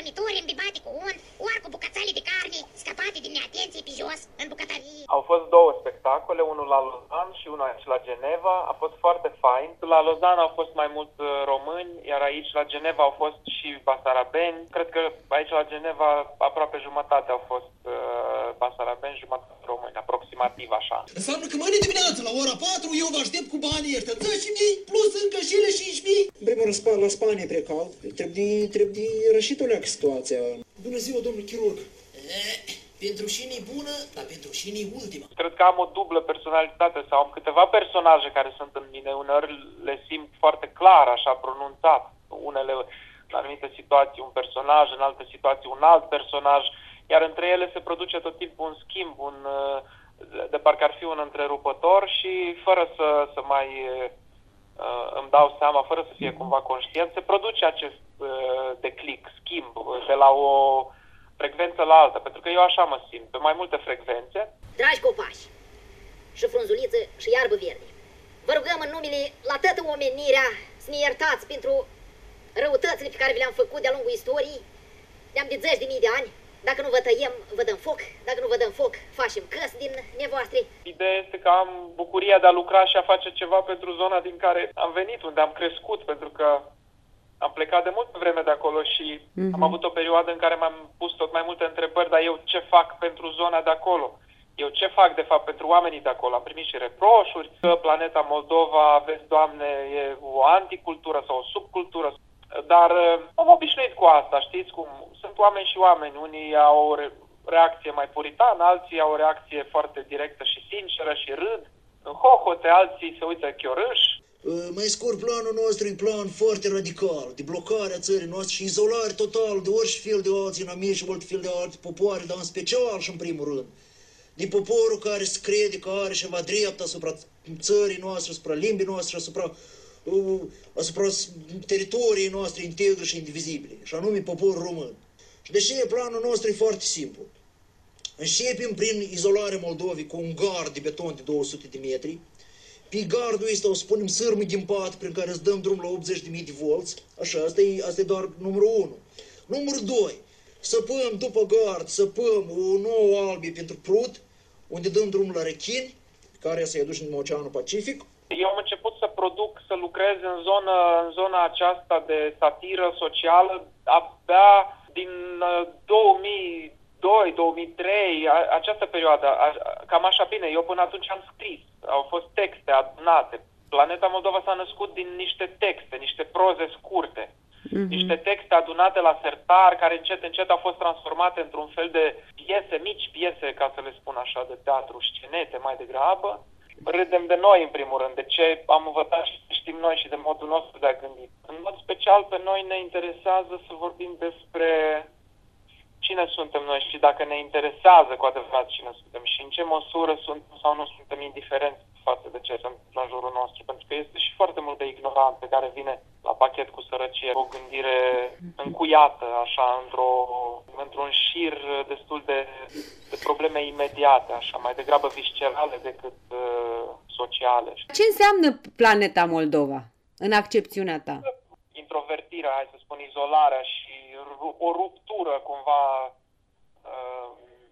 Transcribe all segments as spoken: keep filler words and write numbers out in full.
dormitori îmbibate cu unt, ori cu bucățale de carne scăpate din neatenție pe jos, în bucătărie. Au fost două spectacole, unul la Lozan și unul aici la Geneva. A fost foarte fain. La Lozan au fost mai mulți români, iar aici la Geneva au fost și basarabeni. Cred că aici la Geneva aproape jumătate au fost uh, basarabeni, jumătate români, aproximativ așa. Înseamnă că mâine dimineață, la ora patru, eu vă aștept cu banii ăștia zece mii plus încă și ele cinci mii. În primul rând, la Spania precau. Trebuie, trebuie rășit o leacă situația. Bună ziua, domnul chirurg. Pentru șine bună, dar pentru șine ultima. Cred că am o dublă personalitate sau am câteva personaje care sunt în mine. Uneori le simt foarte clar, așa, pronunțat. Unele, în anumite situații, un personaj, în alte situații, un alt personaj. Iar între ele se produce tot timpul un schimb, un, de parcă ar fi un întrerupător și fără să, să mai îmi dau seama, fără să fie cumva conștient, se produce acest declic, schimb, de la o frecvență la alta, pentru că eu așa mă simt, pe mai multe frecvențe. Dragi copaci și frunzuliță și iarbă verde, vă rugăm în numele la toată omenirea să ne iertați pentru răutățile pe care vi le-am făcut de-a lungul istoriei, de-am de zeci de mii de ani. Dacă nu vă tăiem, vă dăm foc. Dacă nu vă dăm foc, facem căs din nevoastre. Ideea este că am bucuria de a lucra și a face ceva pentru zona din care am venit, unde am crescut, pentru că am plecat de multă vreme de acolo și mm-hmm. am avut o perioadă în care m-am pus tot mai multe întrebări, dar eu ce fac pentru zona de acolo? Eu ce fac, de fapt, pentru oamenii de acolo? Am primit și reproșuri că planeta Moldova, vezi, Doamne, e o anticultură sau o subcultură. Dar am obișnuit cu asta, știți cum? Sunt oameni și oameni. Unii au o reacție mai puritană, alții au o reacție foarte directă și sinceră și râd, în hohote, alții se uită chiorâși. Mai scurt, planul nostru e plan foarte radical, de blocarea țării noastre și izolare totală de orice fel de alții inamici și orice fel de alte popoare, dar în special și în primul rând, de poporul care se crede că are ceva drept asupra țării noastre, asupra limbii noastre, asupra asupra teritoriei noastre integre și indivizibile, și anume poporul român. Și de ce planul nostru e foarte simplu. Începem prin izolarea Moldovei cu un gard de beton de două sute de metri. Pe gardul ăsta o să punem sârmă din pat prin care îți dăm drum la optzeci de mii de volți. Așa, asta e, asta e doar numărul unu. Numărul doi. Săpăm după gard, săpăm o nouă albie pentru prut, unde dăm drum la rechini, care să-i aduci în Oceanul Pacific. Eu am început să produc, să lucrez în zona, în zona aceasta de satiră socială abia din două mii doi două mii trei, această perioadă, cam așa. Bine, eu până atunci am scris, au fost texte adunate. Planeta Moldova s-a născut din niște texte, niște proze scurte, mm-hmm. niște texte adunate la sertar, care încet, încet au fost transformate într-un fel de piese, mici piese, ca să le spun așa, de teatru, scenete mai degrabă. Râdem de noi, în primul rând, de ce am învățat și știm noi și de modul nostru de a gândi. În mod special, pe noi ne interesează să vorbim despre cine suntem noi și dacă ne interesează cu adevărat cine suntem și în ce măsură suntem sau nu suntem indiferenți față de ce se întâmplă în jurul nostru. Pentru că este și foarte mult de ignorant pe care vine la pachet cu sărăcie, o gândire încuiată, așa, într-o, într-un șir destul de, de probleme imediate, așa, mai degrabă viscerale decât uh, sociale. Ce înseamnă planeta Moldova, în accepțiunea ta? Introvertirea, hai să spun, izolarea și o ruptură cumva uh,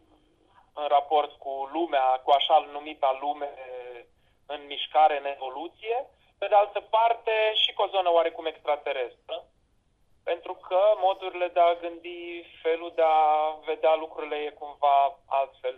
în raport cu lumea, cu așa numita lume în mișcare, în evoluție. Pe de altă parte și cu o zonă oarecum extraterestră, pentru că modurile de a gândi, felul de a vedea lucrurile e cumva altfel.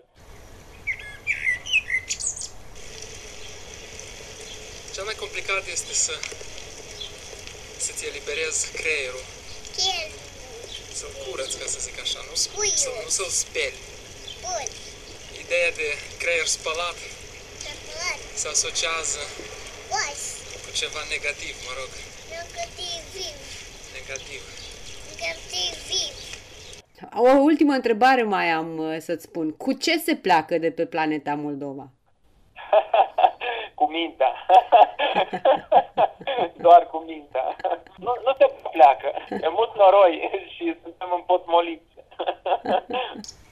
Cel mai complicat este să să-ți eliberezi creierul. Chiar. Să-l curăți, ca să zic așa, nu, Spuiul. să, nu să-l speli. Bun. Ideea de creier spălat Spălat. se asociază Oas. cu ceva negativ, mă rog. Negativ. Negativ. Negativ. O ultimă întrebare mai am să-ți spun. Cu ce se pleacă de pe planeta Moldova? Cu mintea. Doar cu mintea. Nu, nu se pleacă. E mult noroi și suntem împotmoliți.